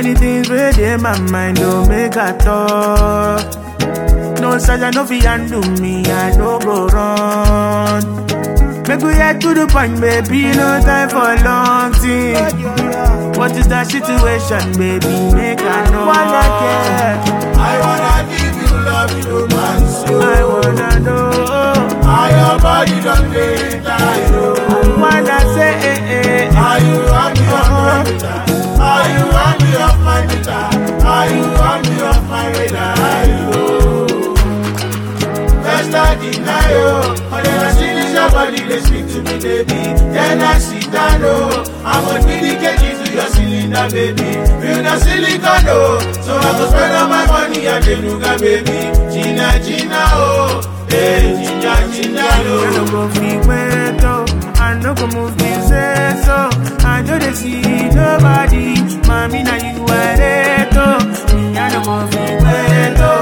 many things where in my mind don't make a talk. No such I no fi undo me, I no go run. Make we head to the point, baby, no time for long thing. What is that situation, baby? Make I know. I wanna give you love, you man, so I wanna know. How your body don't get tired. I wanna say, Are you happy of my guitar? Are you happy of my guitar? Are you happy of my radar? First I deny you, but then I see this your body, they speak to me, baby. Then I sit down, I'm gonna dedicate you to your cylinder, baby. You know silicone, so I go spend all my money at the Nuga, baby. Gina, Gina, oh, hey, Gina, Gina, I no go feel wet, oh. I no go move this head, so I know they see nobody. Mommy, now you are it, oh. Me, I no go feel wet, oh.